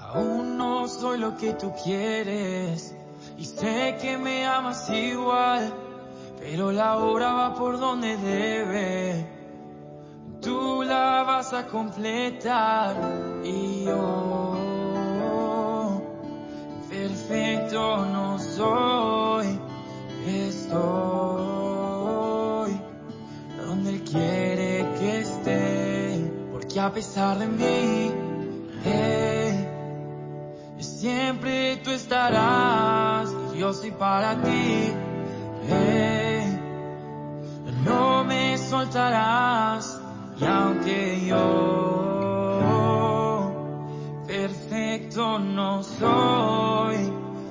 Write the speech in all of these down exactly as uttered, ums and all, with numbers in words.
Aún no soy lo que tú quieres y sé que me amas igual, pero la obra va por donde debe. Tú la vas a completar y yo perfecto no soy. Estoy donde Él quiere que esté, porque a pesar de mí, hey, siempre tú estarás y yo soy para ti. Hey, no me soltarás y aunque yo perfecto no soy,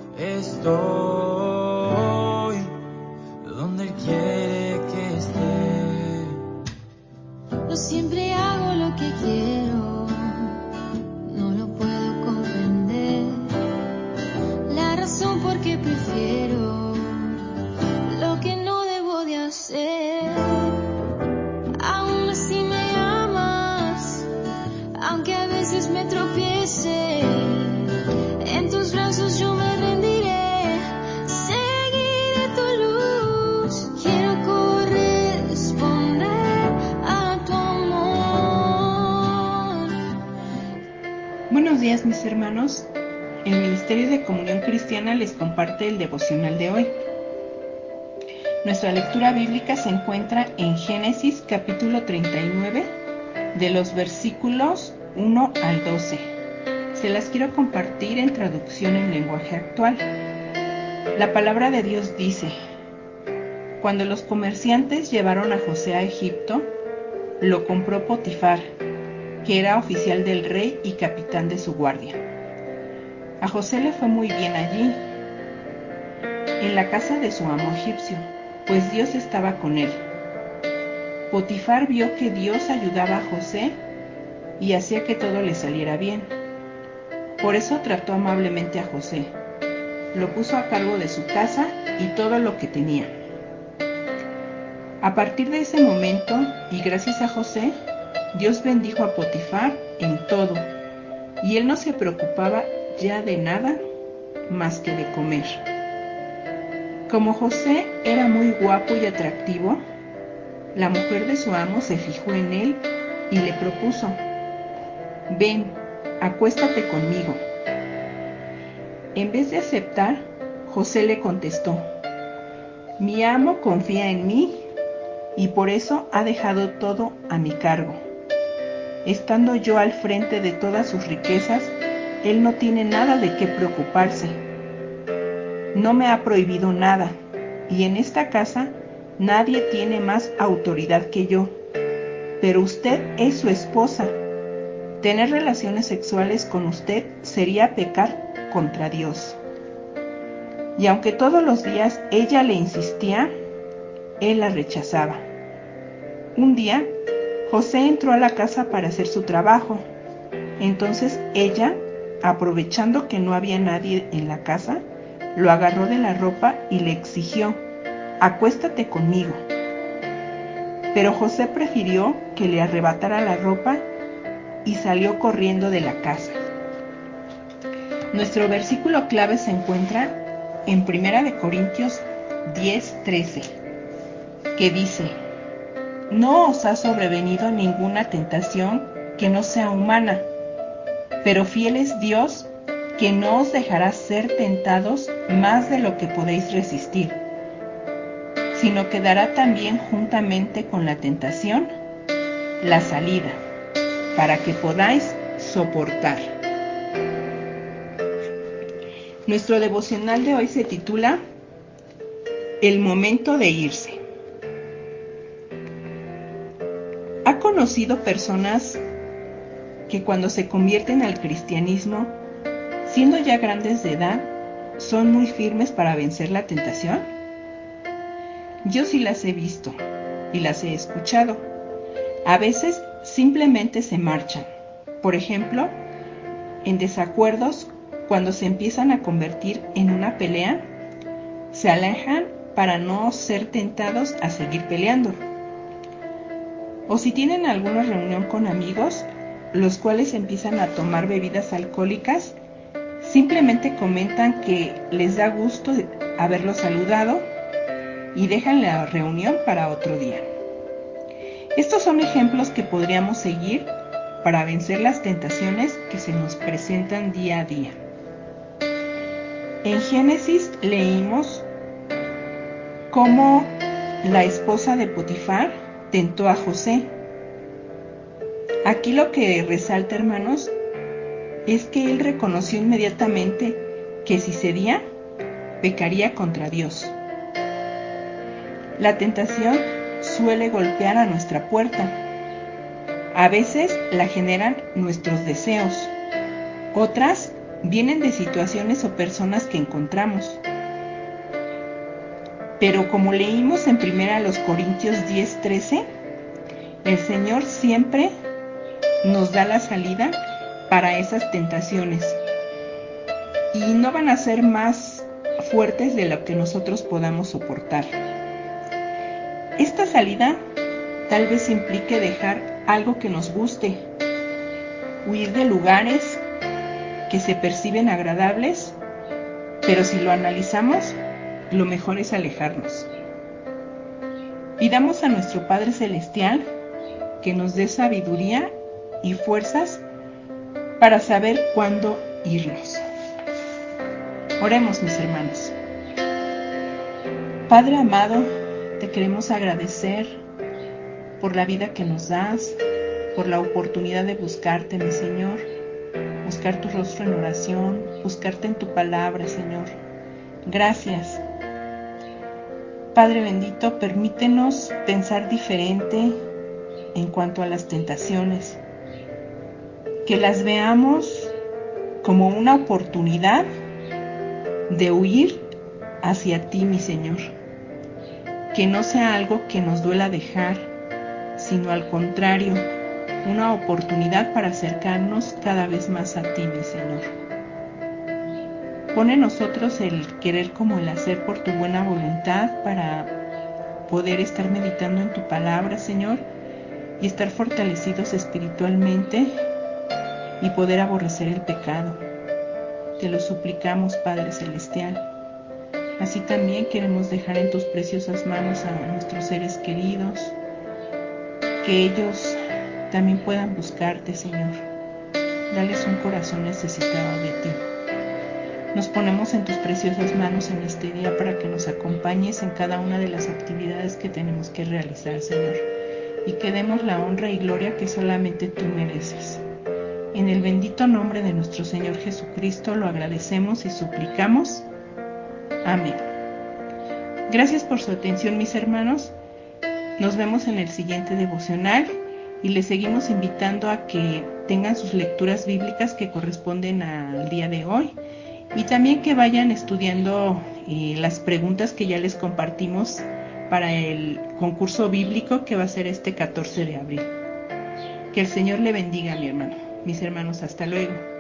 estoy donde Él quiere que esté. No siempre hago lo que quiero, no lo puedo comprender. La razón por qué prefiero lo que no debo de hacer. Aún así me amas, aunque a veces me tropiece. En tus brazos yo me rendiré, seguiré tu luz. Quiero corresponder a tu amor. Buenos días, mis hermanos. El Ministerio de Comunión Cristiana les comparte el devocional de hoy. Nuestra lectura bíblica se encuentra en Génesis capítulo treinta y nueve, de los versículos uno al doce. Se las quiero compartir en traducción en lenguaje actual. La palabra de Dios dice: Cuando los comerciantes llevaron a José a Egipto, lo compró Potifar, que era oficial del rey y capitán de su guardia. A José le fue muy bien allí, en la casa de su amo egipcio, pues Dios estaba con él. Potifar vio que Dios ayudaba a José y hacía que todo le saliera bien. Por eso trató amablemente a José, lo puso a cargo de su casa y todo lo que tenía. A partir de ese momento, y gracias a José, Dios bendijo a Potifar en todo, y él no se preocupaba ya de nada más que de comer. Como José era muy guapo y atractivo, la mujer de su amo se fijó en él y le propuso: «Ven, acuéstate conmigo». En vez de aceptar, José le contestó: «Mi amo confía en mí y por eso ha dejado todo a mi cargo. Estando yo al frente de todas sus riquezas, él no tiene nada de qué preocuparse. No me ha prohibido nada, y en esta casa nadie tiene más autoridad que yo. Pero usted es su esposa. Tener relaciones sexuales con usted sería pecar contra Dios». Y aunque todos los días ella le insistía, él la rechazaba. Un día, José entró a la casa para hacer su trabajo. Entonces ella, aprovechando que no había nadie en la casa, lo agarró de la ropa y le exigió: «Acuéstate conmigo». Pero José prefirió que le arrebatara la ropa y salió corriendo de la casa. Nuestro versículo clave se encuentra en primera de Corintios diez trece, que dice: «No os ha sobrevenido ninguna tentación que no sea humana, pero fiel es Dios, que no os dejará ser tentados más de lo que podéis resistir, sino que dará también juntamente con la tentación la salida, para que podáis soportar». Nuestro devocional de hoy se titula El momento de irse. ¿Ha conocido personas que cuando se convierten al cristianismo, siendo ya grandes de edad, son muy firmes para vencer la tentación? Yo sí las he visto y las he escuchado. A veces simplemente se marchan. Por ejemplo, en desacuerdos, cuando se empiezan a convertir en una pelea, se alejan para no ser tentados a seguir peleando. O si tienen alguna reunión con amigos, los cuales empiezan a tomar bebidas alcohólicas, simplemente comentan que les da gusto haberlo saludado y dejan la reunión para otro día. Estos son ejemplos que podríamos seguir para vencer las tentaciones que se nos presentan día a día. En Génesis leímos cómo la esposa de Potifar tentó a José. Aquí lo que resalta, hermanos, es que él reconoció inmediatamente que si cedía, pecaría contra Dios. La tentación suele golpear a nuestra puerta. A veces la generan nuestros deseos. Otras vienen de situaciones o personas que encontramos. Pero como leímos en primera los Corintios diez trece, el Señor siempre nos da la salida para esas tentaciones. Y no van a ser más fuertes de lo que nosotros podamos soportar. Esta salida tal vez implique dejar algo que nos guste, huir de lugares que se perciben agradables, pero si lo analizamos, lo mejor es alejarnos. Pidamos a nuestro Padre Celestial que nos dé sabiduría y fuerzas para saber cuándo irnos. Oremos, mis hermanos. Padre amado, te queremos agradecer por la vida que nos das, por la oportunidad de buscarte, mi Señor, buscar tu rostro en oración, buscarte en tu palabra, Señor. Gracias. Padre bendito, permítenos pensar diferente en cuanto a las tentaciones, que las veamos como una oportunidad de huir hacia ti, mi Señor. Que no sea algo que nos duela dejar, sino al contrario, una oportunidad para acercarnos cada vez más a ti, mi Señor. Pon en nosotros el querer como el hacer por tu buena voluntad para poder estar meditando en tu palabra, Señor, y estar fortalecidos espiritualmente y poder aborrecer el pecado. Te lo suplicamos, Padre Celestial. Así también queremos dejar en tus preciosas manos a nuestros seres queridos, que ellos también puedan buscarte, Señor. Dales un corazón necesitado de ti. Nos ponemos en tus preciosas manos en este día para que nos acompañes en cada una de las actividades que tenemos que realizar, Señor, y que demos la honra y gloria que solamente tú mereces. En el bendito nombre de nuestro Señor Jesucristo lo agradecemos y suplicamos. Amén. Gracias por su atención, mis hermanos. Nos vemos en el siguiente devocional y les seguimos invitando a que tengan sus lecturas bíblicas que corresponden al día de hoy y también que vayan estudiando eh, las preguntas que ya les compartimos para el concurso bíblico que va a ser este catorce de abril. Que el Señor le bendiga, mi hermano. Mis hermanos, hasta luego.